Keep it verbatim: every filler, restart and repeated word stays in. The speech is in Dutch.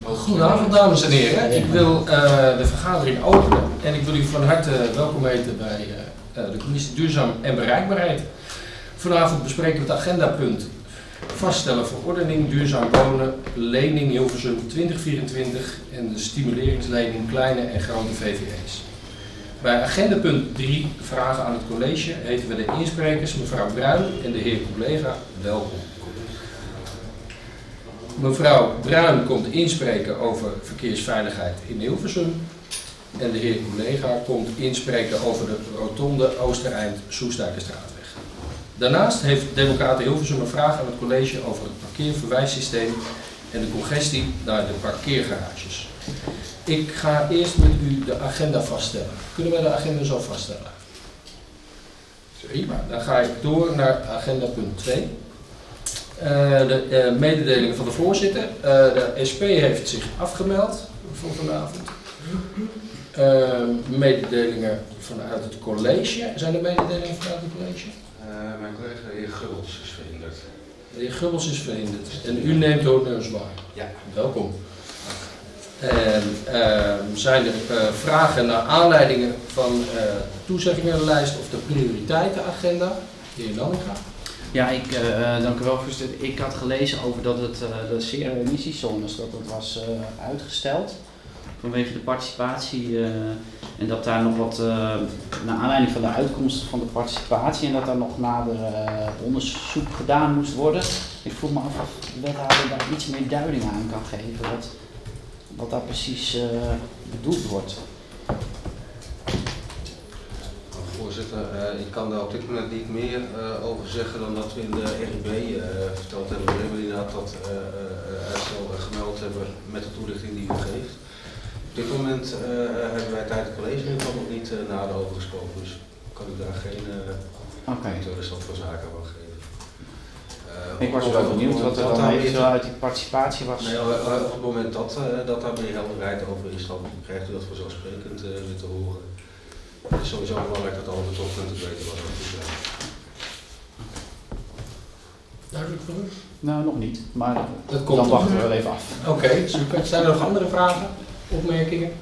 Goedenavond dames en heren. Ik wil uh, de vergadering openen en ik wil u van harte welkom heten bij uh, uh, de commissie Duurzaam en Bereikbaarheid. Vanavond bespreken we het agendapunt vaststellen verordening duurzaam wonen, lening Hilversum twintig vierentwintig en de stimuleringslening kleine en grote V V E's. Bij agendapunt drie, vragen aan het college, heten we de insprekers mevrouw Bruin en de heer collega welkom. Mevrouw Bruin komt inspreken over verkeersveiligheid in Hilversum en de heer collega komt inspreken over de rotonde Oostereind-Soestdijkerstraatweg. Daarnaast heeft Democraten Hilversum een vraag aan het college over het parkeerverwijssysteem en de congestie naar de parkeergarages. Ik ga eerst met u de agenda vaststellen. Kunnen wij de agenda zo vaststellen? Prima, dan ga ik door naar agenda punt twee. Uh, de uh, mededelingen van de voorzitter. Uh, de S P heeft zich afgemeld voor vanavond. Uh, mededelingen vanuit het college. Zijn er mededelingen vanuit het college? Uh, mijn collega de heer Gubbels is verhinderd. De heer Gubbels is verhinderd. En u neemt de honneurs waar. Ja. Welkom. En uh, zijn er uh, vragen naar aanleidingen van uh, de toezeggingenlijst of de prioriteitenagenda? De heer Nanninga. Ja, ik, uh, dank u wel, voorzitter. Ik had gelezen over dat het, uh, de zero-emissiezones, dat het was uh, uitgesteld vanwege de participatie uh, en dat daar nog wat, uh, naar aanleiding van de uitkomsten van de participatie en dat daar nog nader uh, onderzoek gedaan moest worden. Ik vroeg me af of de wethouder daar iets meer duiding aan kan geven, wat, wat daar precies uh, bedoeld wordt. Voorzitter, uh, ik kan daar op dit moment niet meer uh, over zeggen dan dat we in de R I B uh, verteld hebben. We hebben inderdaad dat uh, uh, uitstel uh, gemeld hebben met de toelichting die u geeft. Op dit moment uh, hebben wij tijdens het college in ieder geval nog niet uh, nader over gesproken, dus kan ik daar geen uh, okay. stand van zaken van geven. Uh, ik was wel benieuwd wat er dan eventueel uit die participatie was. Nee, uh, op het moment dat, uh, dat daar meer helderheid over is, dan krijgt u dat vanzelfsprekend uh, weer te horen. Het is sowieso belangrijk dat alle betrokkenen te weten wat er goed zijn. Duidelijk voor u? Nou, nog niet, maar dat komt dan wachten we wel even af. Oké, okay, super. Zijn er nog andere vragen, opmerkingen?